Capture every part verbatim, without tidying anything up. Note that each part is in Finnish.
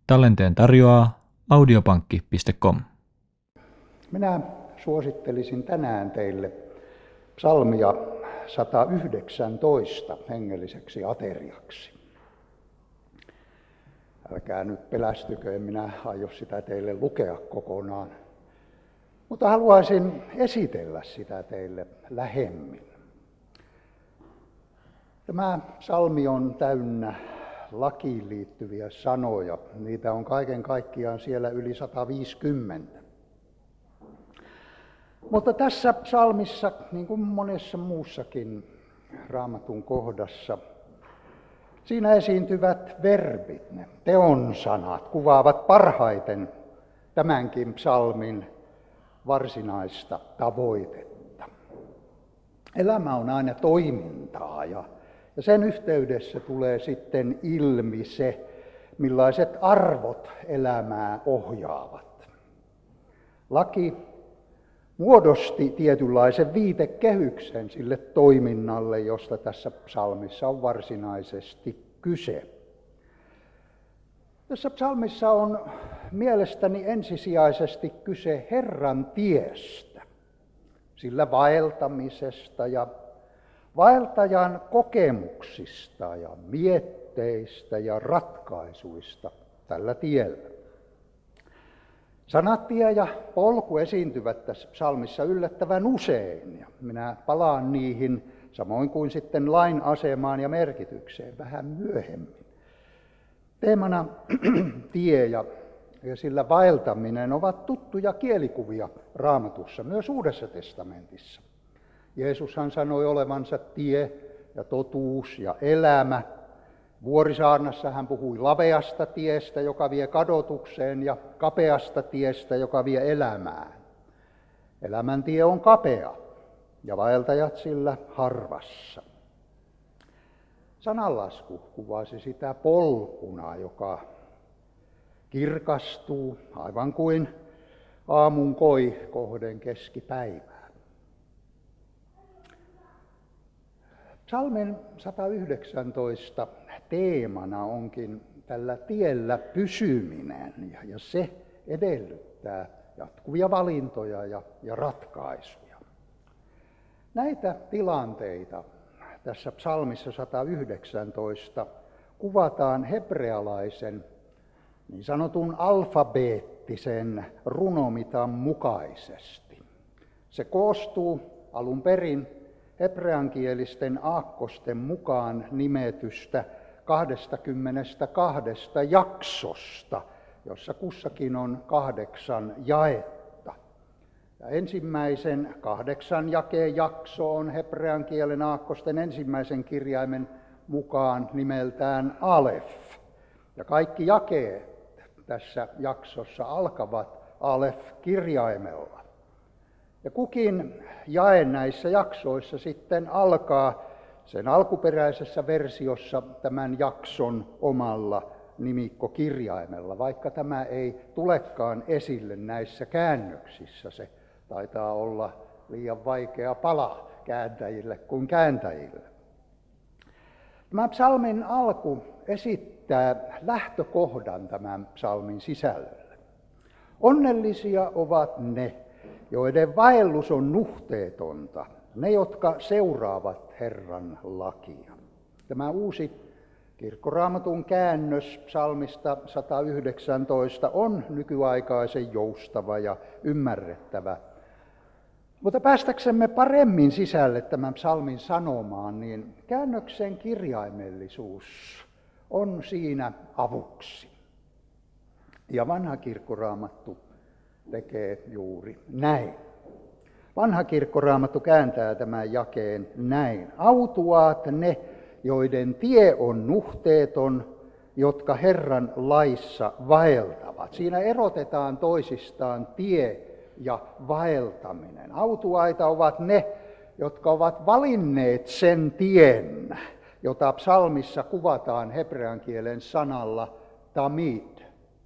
Tallenteen tarjoaa audiopankki piste com. Minä suosittelisin tänään teille psalmia sata yhdeksäntoista hengelliseksi ateriaksi. Älkää nyt pelästykö, en minä aio sitä teille lukea kokonaan, mutta haluaisin esitellä sitä teille lähemmin. Tämä psalmi on täynnä lakiin liittyviä sanoja. Niitä on kaiken kaikkiaan siellä yli sata viisikymmentä. Mutta tässä psalmissa, niin kuin monessa muussakin Raamatun kohdassa, siinä esiintyvät verbit, ne teon sanat, kuvaavat parhaiten tämänkin psalmin varsinaista tavoitetta. Elämä on aina toimintaa ja Ja sen yhteydessä tulee sitten ilmi se, millaiset arvot elämää ohjaavat. Laki muodosti tietynlaisen viitekehyksen sille toiminnalle, josta tässä psalmissa on varsinaisesti kyse. Tässä psalmissa on mielestäni ensisijaisesti kyse Herran tiestä, sillä vaeltamisesta ja vaeltajan kokemuksista ja mietteistä ja ratkaisuista tällä tiellä. Sanat tie ja polku esiintyvät tässä psalmissa yllättävän usein, ja minä palaan niihin samoin kuin sitten lain asemaan ja merkitykseen vähän myöhemmin. Teemana tie ja, ja sillä vaeltaminen ovat tuttuja kielikuvia Raamatussa, myös Uudessa testamentissa. Jeesushan sanoi olevansa tie ja totuus ja elämä. Vuorisaarnassa hän puhui laveasta tiestä, joka vie kadotukseen, ja kapeasta tiestä, joka vie elämään. Elämän tie on kapea ja vaeltajat sillä harvassa. Sananlasku kuvasi sitä polkuna, joka kirkastuu aivan kuin aamun koi kohden keskipäivää. Psalmin sata yhdeksäntoista teemana onkin tällä tiellä pysyminen, ja, ja se edellyttää jatkuvia valintoja ja, ja ratkaisuja. Näitä tilanteita tässä psalmissa sata yhdeksäntoista kuvataan hebrealaisen niin sanotun alfabeettisen runomitan mukaisesti. Se koostuu alun perin hebreankielisten aakkosten mukaan nimetystä kaksikymmentäkaksi jaksosta, jossa kussakin on kahdeksan jaetta. Ja ensimmäisen kahdeksan jakeen jakso on hebrean kielen aakkosten ensimmäisen kirjaimen mukaan nimeltään Alef. Ja kaikki jakeet tässä jaksossa alkavat Alef-kirjaimella. Ja kukin jae näissä jaksoissa sitten alkaa sen alkuperäisessä versiossa tämän jakson omalla nimikkokirjaimella, vaikka tämä ei tulekaan esille näissä käännöksissä. Se taitaa olla liian vaikea pala kääntäjille kuin kääntäjille. Tämä psalmin alku esittää lähtökohdan tämän psalmin sisällölle. Onnellisia ovat ne, joiden vaellus on nuhteetonta, ne, jotka seuraavat Herran lakia. Tämä uusi kirkkoraamatun käännös psalmista sata yhdeksäntoista on nykyaikaisen joustava ja ymmärrettävä. Mutta päästäksemme paremmin sisälle tämän psalmin sanomaan, niin käännöksen kirjaimellisuus on siinä avuksi. Ja vanha kirkkoraamattu tekee juuri näin. Vanha kirkkoraamattu kääntää tämän jakeen näin. Autuaat ne, joiden tie on nuhteeton, jotka Herran laissa vaeltavat. Siinä erotetaan toisistaan tie ja vaeltaminen. Autuaita ovat ne, jotka ovat valinneet sen tien, jota psalmissa kuvataan hebrean kielen sanalla tamid.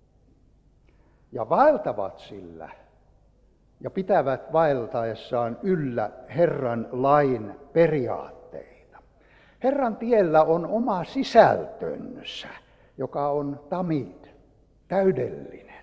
Ja vaeltavat sillä ja pitävät vaeltaessaan yllä Herran lain periaatteita. Herran tiellä on oma sisältönsä, joka on tamid. täydellinen.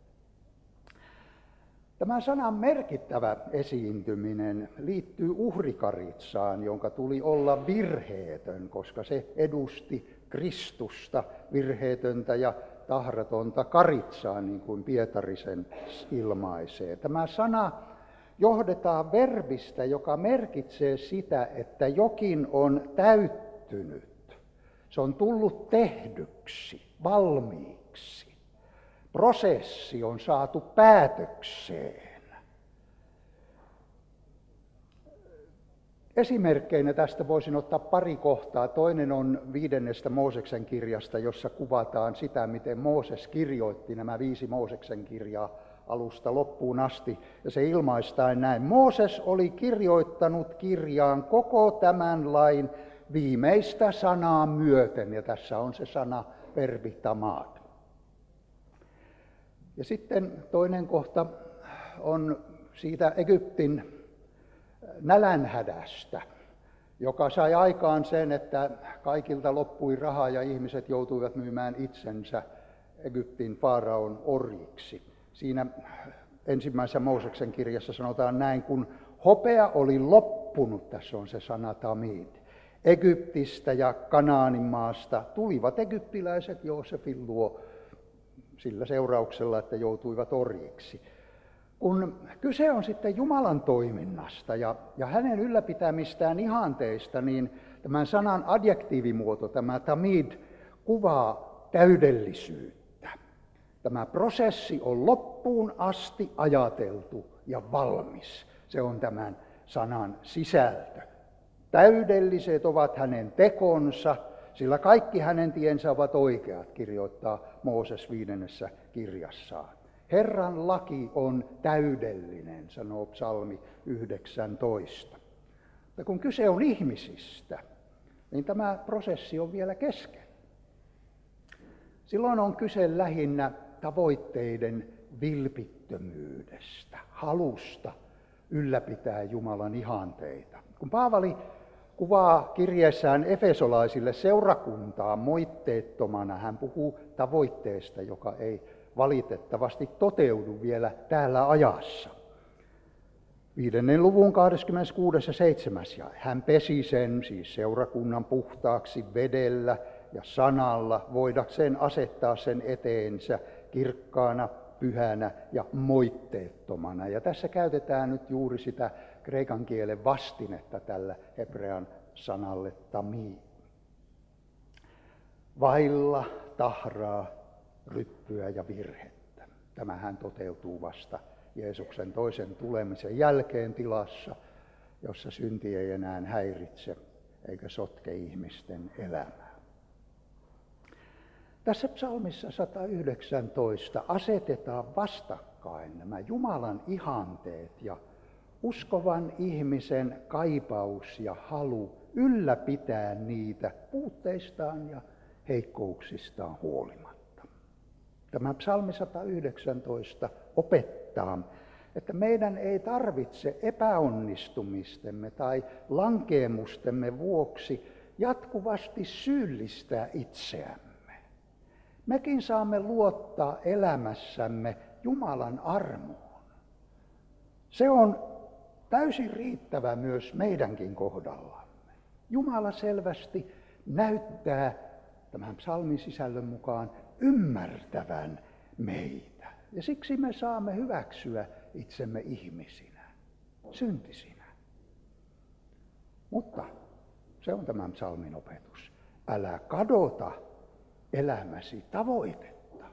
Tämä sanan merkittävä esiintyminen liittyy uhrikaritsaan, jonka tuli olla virheetön, koska se edusti Kristusta, virheetöntä ja tahratonta karitsaa, niin kuin Pietari sen ilmaisee. Tämä sana johdetaan verbistä, joka merkitsee sitä, että jokin on täyttynyt. Se on tullut tehdyksi, valmiiksi. Prosessi on saatu päätökseen. Esimerkkeinä tästä voisin ottaa pari kohtaa. Toinen on viidennestä Mooseksen kirjasta, jossa kuvataan sitä, miten Mooses kirjoitti nämä viisi Mooseksen kirjaa alusta loppuun asti. Ja se ilmaistaan näin. Mooses oli kirjoittanut kirjaan koko tämän lain viimeistä sanaa myöten. Ja tässä on se sana verbi tamad. Ja sitten toinen kohta on siitä Egyptin nälänhädästä, joka sai aikaan sen, että kaikilta loppui rahaa ja ihmiset joutuivat myymään itsensä Egyptin faaraon orjiksi. Siinä ensimmäisessä Mooseksen kirjassa sanotaan näin, kun hopea oli loppunut, tässä on se sana tamid, Egyptistä ja Kanaanin maasta tulivat egyptiläiset Joosefin luo sillä seurauksella, että joutuivat orjiksi. Kun kyse on sitten Jumalan toiminnasta ja, ja hänen ylläpitämistään ihanteista, niin tämän sanan adjektiivimuoto, tämä tamid, kuvaa täydellisyyttä. Tämä prosessi on loppuun asti ajateltu ja valmis. Se on tämän sanan sisältö. Täydelliset ovat hänen tekonsa, sillä kaikki hänen tiensä ovat oikeat, kirjoittaa Mooses viidennessä kirjassaan. Herran laki on täydellinen, sanoo psalmi yhdeksäntoista. Ja kun kyse on ihmisistä, niin tämä prosessi on vielä kesken. Silloin on kyse lähinnä tavoitteiden vilpittömyydestä, halusta ylläpitää Jumalan ihanteita. Kun Paavali kuvaa kirjeessään efesolaisille seurakuntaa moitteettomana, hän puhuu tavoitteesta, joka ei valitettavasti toteudu vielä täällä ajassa. Viidennen luvun kahdeskymmeneskuudes ja seitsemäs jae. Hän pesi sen, siis seurakunnan, puhtaaksi vedellä ja sanalla, voidakseen asettaa sen eteensä kirkkaana, pyhänä ja moitteettomana. Ja tässä käytetään nyt juuri sitä kreikan kielen vastinetta tällä hebrean sanalle tamid. Vailla tahraa, ryppyä ja virhettä. Tämähän toteutuu vasta Jeesuksen toisen tulemisen jälkeen tilassa, jossa synti ei enää häiritse eikä sotke ihmisten elämää. Tässä psalmissa sata yhdeksäntoista asetetaan vastakkain nämä Jumalan ihanteet ja uskovan ihmisen kaipaus ja halu ylläpitää niitä puutteistaan ja heikkouksistaan huolimatta. Tämä psalmi sata yhdeksäntoista opettaa, että meidän ei tarvitse epäonnistumistemme tai lankeemustemme vuoksi jatkuvasti syyllistää itseämme. Mekin saamme luottaa elämässämme Jumalan armoon. Se on täysin riittävä myös meidänkin kohdallamme. Jumala selvästi näyttää tämän psalmin sisällön mukaan ymmärtävän meitä. Ja siksi me saamme hyväksyä itsemme ihmisinä, syntisinä. Mutta se on tämän psalmin opetus. Älä kadota elämäsi tavoitetta.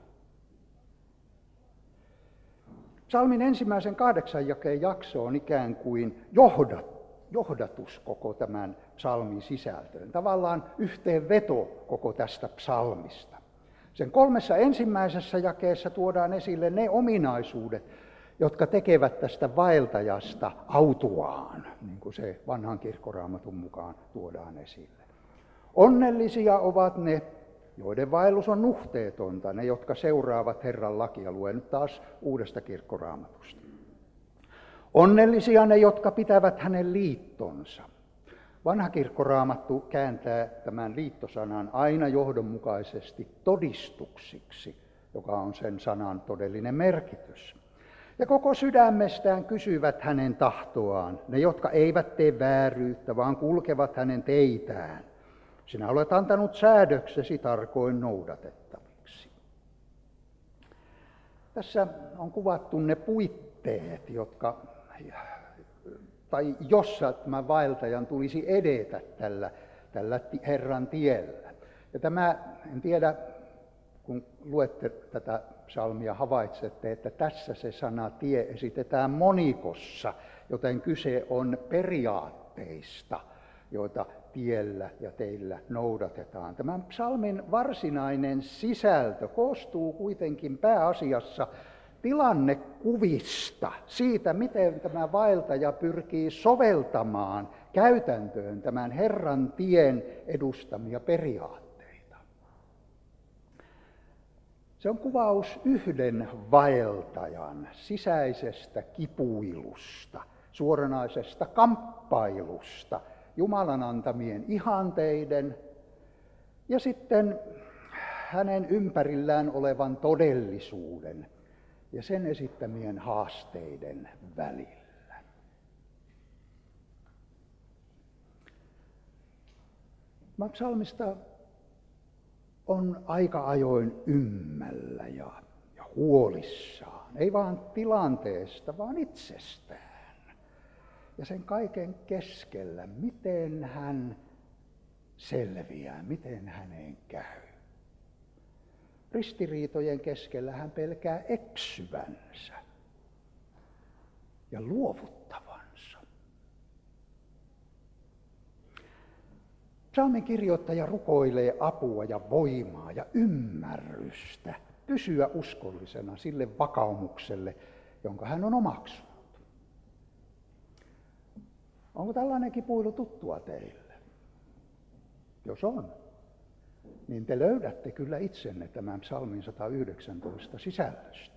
Psalmin ensimmäisen kahdeksan jakeen jakso on ikään kuin johdat, johdatus koko tämän psalmin sisältöön. Tavallaan yhteenveto koko tästä psalmista. Sen kolmessa ensimmäisessä jakeessa tuodaan esille ne ominaisuudet, jotka tekevät tästä vaeltajasta autuaan, niin kuin se vanhan kirkkoraamatun mukaan tuodaan esille. Onnellisia ovat ne, joiden vaellus on nuhteetonta, ne, jotka seuraavat Herran lakia. Luen nyt taas uudesta kirkkoraamatusta. Onnellisia ne, jotka pitävät hänen liittonsa. Vanha kirkkoraamattu kääntää tämän liittosanan aina johdonmukaisesti todistuksiksi joka on sen sanan todellinen merkitys. Ja koko sydämestään kysyvät hänen tahtoaan, ne jotka eivät tee vääryyttä, vaan kulkevat hänen teitään. Sinä olet antanut säädöksesi tarkoin noudatettaviksi. Tässä on kuvattu ne puitteet, jotka, tai jossa tämän vaeltajan tulisi edetä tällä, tällä Herran tiellä. Ja tämä, en tiedä, kun luette tätä psalmia, havaitsette, että tässä se sana tie esitetään monikossa, joten kyse on periaatteista, joita tiellä ja teillä noudatetaan. Tämän psalmin varsinainen sisältö koostuu kuitenkin pääasiassa tilannekuvista siitä, miten tämä vaeltaja pyrkii soveltamaan käytäntöön tämän Herran tien edustamia periaatteita. Se on kuvaus yhden vaeltajan sisäisestä kipuilusta, suoranaisesta kamppailusta, Jumalan antamien ihanteiden ja sitten hänen ympärillään olevan todellisuuden ja sen esittämien haasteiden välillä. Psalmista on aika ajoin ymmällä ja, ja huolissaan, ei vaan tilanteesta, vaan itsestään. Ja sen kaiken keskellä, miten hän selviää, miten häneen käy. Ristiriitojen keskellä hän pelkää eksyvänsä ja luovuttavansa. Psalmin kirjoittaja rukoilee apua ja voimaa ja ymmärrystä pysyä uskollisena sille vakaumukselle, jonka hän on omaksunut. Onko tällainen kipuilu tuttua teille? Jos on, niin te löydätte kyllä itsenne tämän psalmin sata yhdeksäntoista sisällöstä.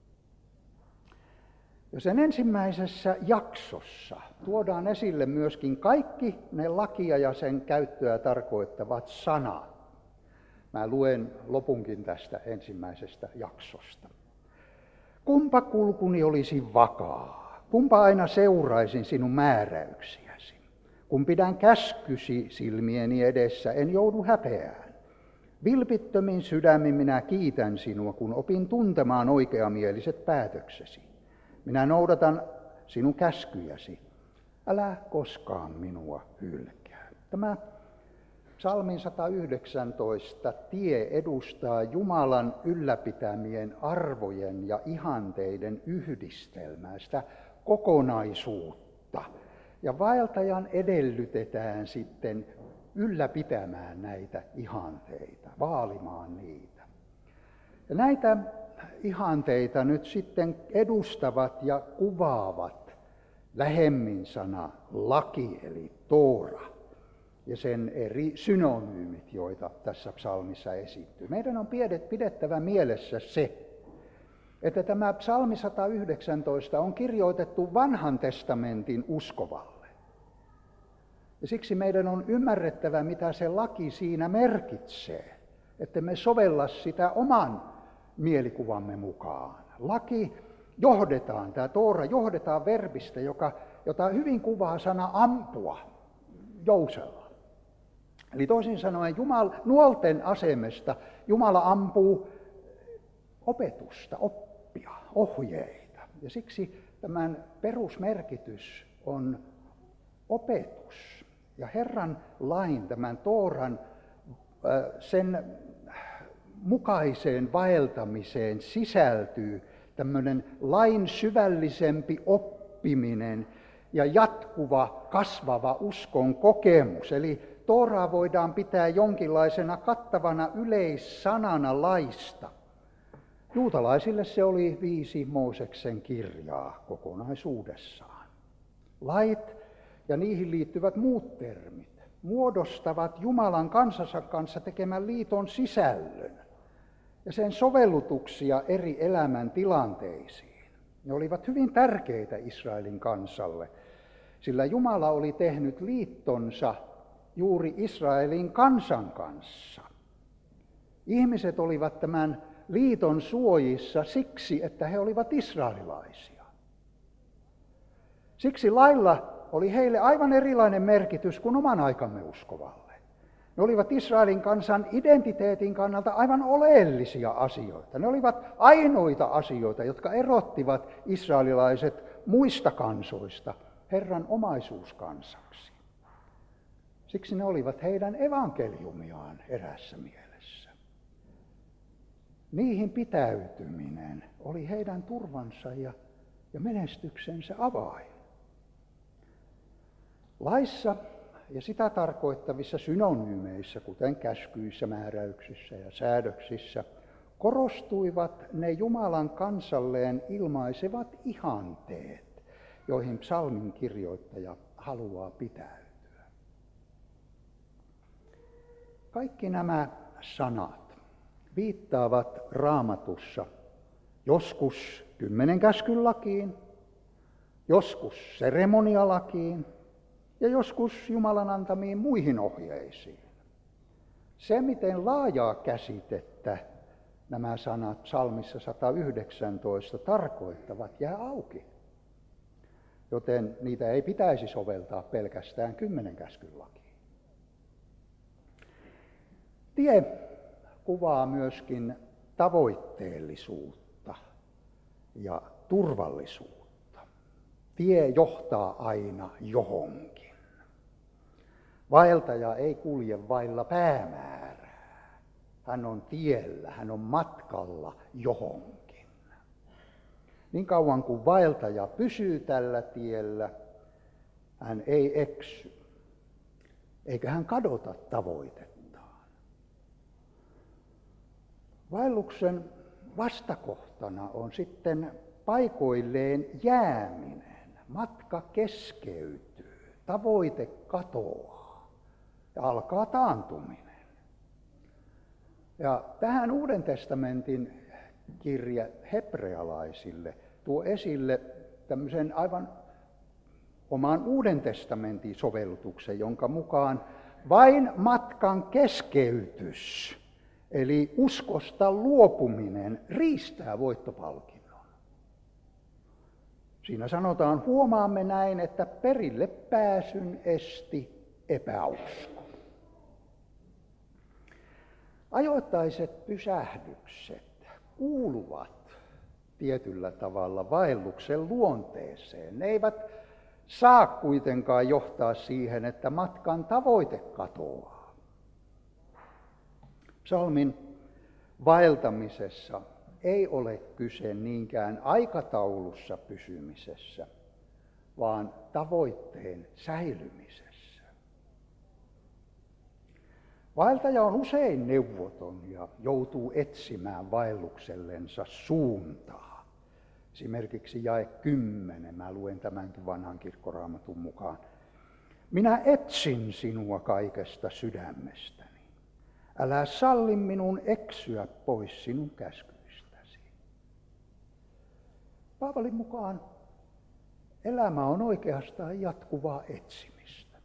Ja sen ensimmäisessä jaksossa tuodaan esille myöskin kaikki ne lakia ja sen käyttöä tarkoittavat sanat. Mä luen lopunkin tästä ensimmäisestä jaksosta. Kumpa kulkuni olisi vakaa, kumpa aina seuraisin sinun määräyksiäsi. Kun pidän käskysi silmieni edessä, en joudu häpeään. Vilpittömin sydämin minä kiitän sinua, kun opin tuntemaan oikeamieliset päätöksesi. Minä noudatan sinun käskyjäsi. Älä koskaan minua hylkää. Tämä psalmin sata yhdeksäntoista tie edustaa Jumalan ylläpitämien arvojen ja ihanteiden yhdistelmää, sitä kokonaisuutta. Ja vaeltajan edellytetään sitten ylläpitämään näitä ihanteita, vaalimaan niitä. Ja näitä ihanteita nyt sitten edustavat ja kuvaavat lähemmin sana laki eli Toora ja sen eri synonyymit, joita tässä psalmissa esiintyy. Meidän on pidettävä mielessä se, että tämä psalmi sata yhdeksäntoista on kirjoitettu vanhan testamentin uskovalle. Ja siksi meidän on ymmärrettävä, mitä se laki siinä merkitsee, että me sovella sitä oman mielikuvamme mukaan. Laki johdetaan, tämä Toora johdetaan verbistä, joka, jota hyvin kuvaa sana ampua jousella. Eli toisin sanoen Jumala, nuolten asemesta Jumala ampuu opetusta, oppia, ohjeita. Ja siksi tämän perusmerkitys on opetus. Ja Herran lain, tämän Tooran, sen mukaiseen vaeltamiseen sisältyy tämmöinen lain syvällisempi oppiminen ja jatkuva, kasvava uskon kokemus. Eli Tooraa voidaan pitää jonkinlaisena kattavana yleissanana laista. Juutalaisille se oli viisi Mooseksen kirjaa kokonaisuudessaan. Lait ja niihin liittyvät muut termit muodostavat Jumalan kansansa kanssa tekemän liiton sisällön ja sen sovellutuksia eri elämän tilanteisiin. Ne olivat hyvin tärkeitä Israelin kansalle, sillä Jumala oli tehnyt liittonsa juuri Israelin kansan kanssa. Ihmiset olivat tämän liiton suojissa siksi, että he olivat israelilaisia. Siksi lailla oli heille aivan erilainen merkitys kuin oman aikamme uskovalle. Ne olivat Israelin kansan identiteetin kannalta aivan oleellisia asioita. Ne olivat ainoita asioita, jotka erottivat israelilaiset muista kansoista Herran omaisuuskansaksi. Siksi ne olivat heidän evankeliumiaan erässä mielessä. Niihin pitäytyminen oli heidän turvansa ja, ja menestyksensä avain. Laissa ja sitä tarkoittavissa synonyymeissä, kuten käskyissä, määräyksissä ja säädöksissä, korostuivat ne Jumalan kansalleen ilmaisevat ihanteet, joihin psalmin kirjoittaja haluaa pitäytyä. Kaikki nämä sanat viittaavat Raamatussa joskus kymmenen käskyn lakiin, joskus seremonialakiin ja joskus Jumalan antamiin muihin ohjeisiin. Se, miten laajaa käsitettä nämä sanat psalmissa sata yhdeksäntoista tarkoittavat, jää auki. Joten niitä ei pitäisi soveltaa pelkästään kymmenen käskyn lakiin. Tie kuvaa myöskin tavoitteellisuutta ja turvallisuutta. Tie johtaa aina johonkin. Vaeltaja ei kulje vailla päämäärää. Hän on tiellä, hän on matkalla johonkin. Niin kauan kuin vaeltaja pysyy tällä tiellä, hän ei eksy, eikä hän kadota tavoitettaan. Vaelluksen vastakohtana on sitten paikoilleen jääminen. Matka keskeytyy, tavoite katoaa ja alkaa taantuminen. Ja tähän Uuden testamentin kirje hebrealaisille tuo esille tämmöisen aivan oman Uuden testamentin sovellutuksen, jonka mukaan vain matkan keskeytys, eli uskosta luopuminen, riistää voittopalkinnon. Siinä sanotaan, huomaamme näin, että perille pääsyn esti epäusko. Ajoittaiset pysähdykset kuuluvat tietyllä tavalla vaelluksen luonteeseen. Ne eivät saa kuitenkaan johtaa siihen, että matkan tavoite katoaa. Psalmin vaeltamisessa ei ole kyse niinkään aikataulussa pysymisessä, vaan tavoitteen säilymisessä. Vaeltaja on usein neuvoton ja joutuu etsimään vaelluksellensa suuntaa. Esimerkiksi jae kymmenen, mä luen tämänkin vanhan kirkkoraamatun mukaan. Minä etsin sinua kaikesta sydämestäni. Älä salli minun eksyä pois sinun käskyistäsi. Paavalin mukaan elämä on oikeastaan jatkuvaa etsimistä.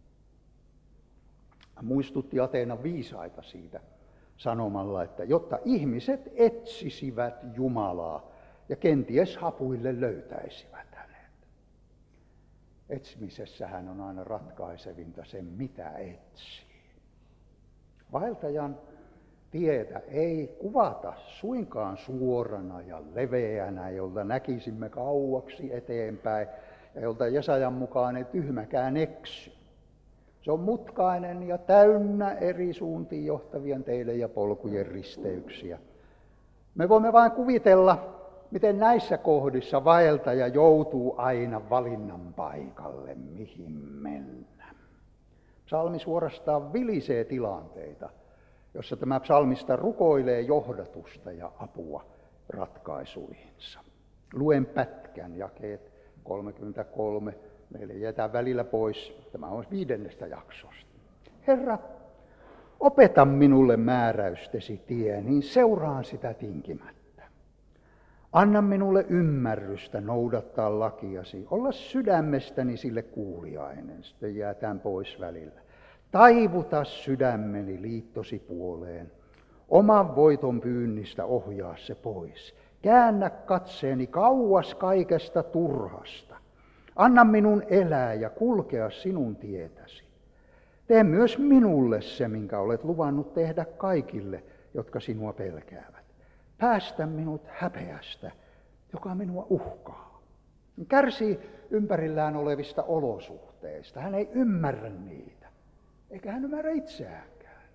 Hän muistutti Ateenan viisaita siitä sanomalla, että jotta ihmiset etsisivät Jumalaa ja kenties hapuille löytäisivät hänet. Etsimisessähän on aina ratkaisevinta sen, mitä etsii. Vaeltajan tietä ei kuvata suinkaan suorana ja leveänä, jolta näkisimme kauaksi eteenpäin ja jolta Jesajan mukaan ei tyhmäkään eksy. Se on mutkainen ja täynnä eri suuntiin johtavien teiden ja polkujen risteyksiä. Me voimme vain kuvitella, miten näissä kohdissa vaeltaja joutuu aina valinnan paikalle, mihin mennä. Psalmi suorastaan vilisee tilanteita, jossa tämä psalmista rukoilee johdatusta ja apua ratkaisuihinsa. Luen pätkän, jakeet kolmekymmentäkolme. Meille jätään välillä pois, tämä on viidennestä jaksosta. Herra, opeta minulle määräystesi tie, niin seuraan sitä tinkimättä. Anna minulle ymmärrystä noudattaa lakiasi, olla sydämestäni sille kuuliainen, sitten jäätään pois välillä. Taivuta sydämeni liittosi puoleen, Oman voiton pyynnistä ohjaa se pois. Käännä katseeni kauas kaikesta turhasta. Anna minun elää ja kulkea sinun tietäsi. Tee myös minulle se, minkä olet luvannut tehdä kaikille, jotka sinua pelkäävät. Päästä minut häpeästä, joka minua uhkaa. Hän kärsii ympärillään olevista olosuhteista. Hän ei ymmärrä niitä, eikä hän ymmärrä itseäänkään.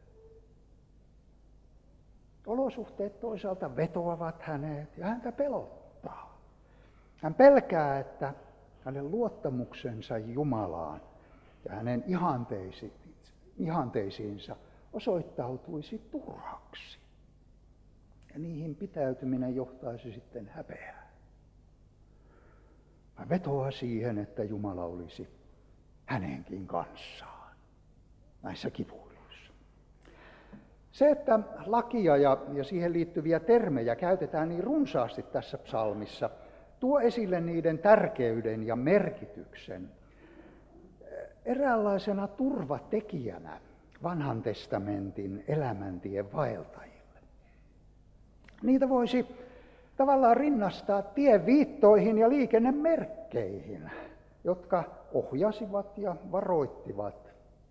Olosuhteet toisaalta vetoavat hänet ja häntä pelottaa. Hän pelkää, että hänen luottamuksensa Jumalaan ja hänen ihanteisiinsa osoittautuisi turhaksi. Ja niihin pitäytyminen johtaisi sitten häpeään. Hän vetoaa siihen, että Jumala olisi hänenkin kanssaan näissä kipuiluissa. Se, että lakia ja, ja siihen liittyviä termejä käytetään niin runsaasti tässä psalmissa, tuo esille niiden tärkeyden ja merkityksen eräänlaisena turvatekijänä vanhan testamentin elämäntien vaeltajille. Niitä voisi tavallaan rinnastaa tieviittoihin ja liikennemerkkeihin, jotka ohjasivat ja varoittivat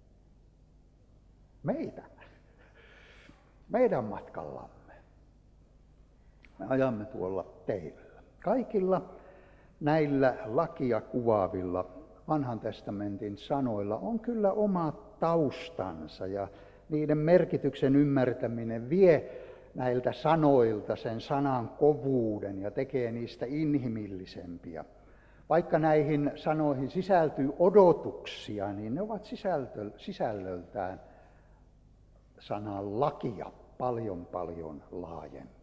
meitä, meidän matkallamme. Me ajamme tuolla teillä. Kaikilla näillä lakia kuvaavilla vanhan testamentin sanoilla on kyllä oma taustansa ja niiden merkityksen ymmärtäminen vie näiltä sanoilta sen sanan kovuuden ja tekee niistä inhimillisempiä. Vaikka näihin sanoihin sisältyy odotuksia, niin ne ovat sisältö, sisällöltään sanan lakia paljon paljon laajempia.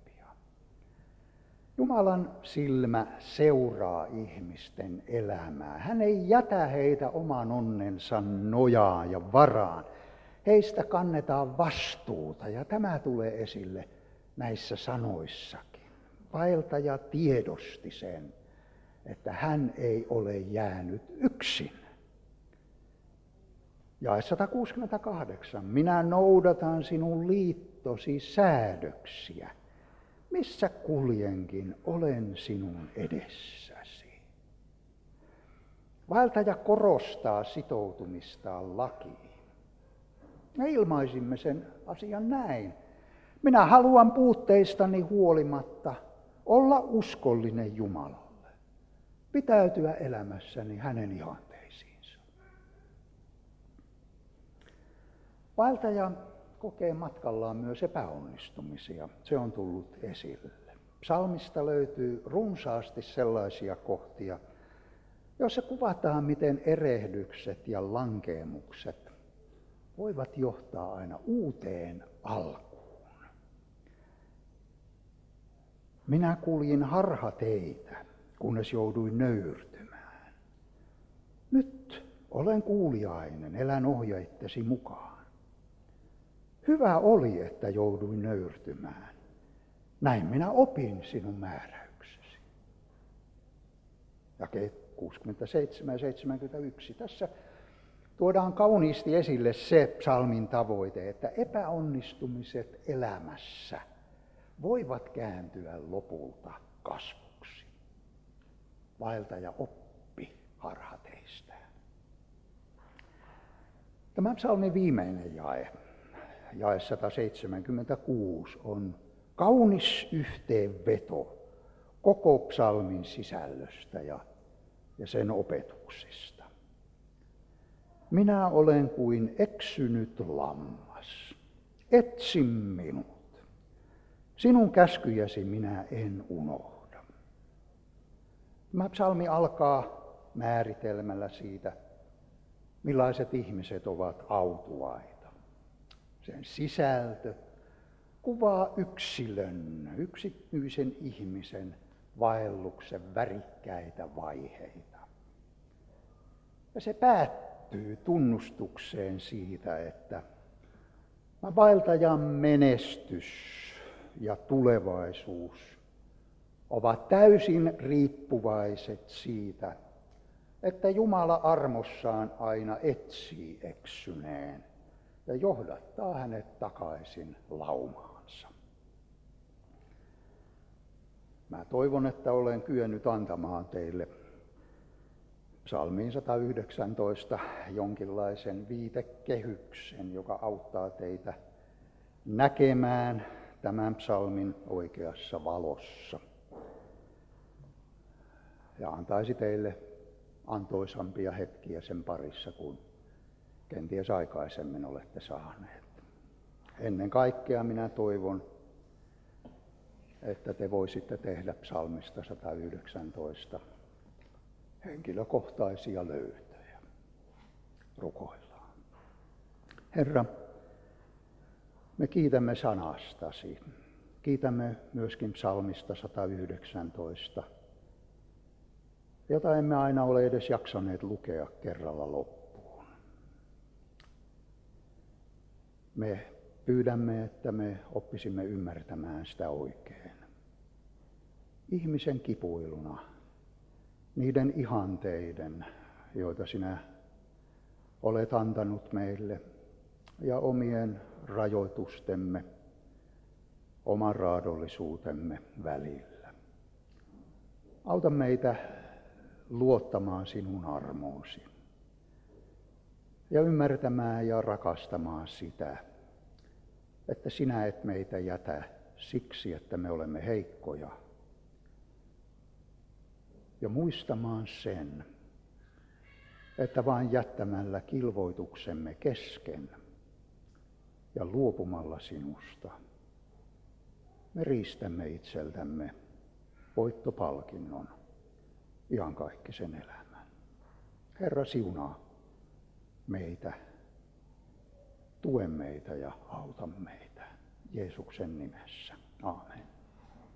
Jumalan silmä seuraa ihmisten elämää. Hän ei jätä heitä oman onnensa nojaan ja varaan. Heistä kannetaan vastuuta ja tämä tulee esille näissä sanoissakin. Vaeltaja tiedosti sen, että hän ei ole jäänyt yksin. Jae sata kuusikymmentäkahdeksan. Minä noudatan sinun liittosi säädöksiä. Missä kuljenkin, olen sinun edessäsi. Vaeltaja korostaa sitoutumistaan lakiin. Me ilmaisimme sen asian näin. Minä haluan puutteistani huolimatta olla uskollinen Jumalalle. Pitäytyä elämässäni hänen ihanteisiinsa. Vaeltaja kokee matkallaan myös epäonnistumisia. Se on tullut esille. Psalmista löytyy runsaasti sellaisia kohtia, joissa kuvataan, miten erehdykset ja lankeemukset voivat johtaa aina uuteen alkuun. Minä kuljin harhateitä, kunnes jouduin nöyrtymään. Nyt olen kuuliainen, elän ohjeittesi mukaan. Hyvä oli, että jouduin nöyrtymään. Näin minä opin sinun määräyksesi. Jakeet kuusikymmentäseitsemän ja seitsemänkymmentäyksi. Tässä tuodaan kauniisti esille se psalmin tavoite, että epäonnistumiset elämässä voivat kääntyä lopulta kasvuksi. Vaeltaja oppi harhateistään. Tämä psalmin viimeinen jae, jae sata seitsemänkymmentäkuusi, on kaunis yhteenveto koko psalmin sisällöstä ja, ja sen opetuksista. Minä olen kuin eksynyt lammas. Etsi minut. Sinun käskyjäsi minä en unohda. Tämä psalmi alkaa määritelmällä siitä, millaiset ihmiset ovat autuaita. Sen sisältö kuvaa yksilön, yksityisen ihmisen vaelluksen värikkäitä vaiheita. Ja se päättyy tunnustukseen siitä, että vaeltajan menestys ja tulevaisuus ovat täysin riippuvaiset siitä, että Jumala armossaan aina etsii eksyneen ja johdattaa hänet takaisin laumaansa. Mä toivon, että olen kyennyt antamaan teille psalmiin sata yhdeksäntoista jonkinlaisen viitekehyksen, joka auttaa teitä näkemään tämän psalmin oikeassa valossa. Ja antaisi teille antoisampia hetkiä sen parissa kuin kenties aikaisemmin olette saaneet. Ennen kaikkea minä toivon, että te voisitte tehdä psalmista sata yhdeksäntoista henkilökohtaisia löytöjä. Rukoillaan. Herra, me kiitämme sanastasi. Kiitämme myöskin psalmista sata yhdeksäntoista, jota emme aina ole edes jaksaneet lukea kerralla loppuun. Me pyydämme, että me oppisimme ymmärtämään sitä oikein. Ihmisen kipuiluna, niiden ihanteiden, joita sinä olet antanut meille, ja omien rajoitustemme, oman raadollisuutemme välillä. Auta meitä luottamaan sinun armoosi ja ymmärtämään ja rakastamaan sitä, että sinä et meitä jätä siksi, että me olemme heikkoja. Ja muistamaan sen, että vain jättämällä kilvoituksemme kesken ja luopumalla sinusta, me riistämme itseltämme voittopalkinnon iankaikkisen elämän. Herra, siunaa meitä, tue meitä ja auta meitä Jeesuksen nimessä. Aamen.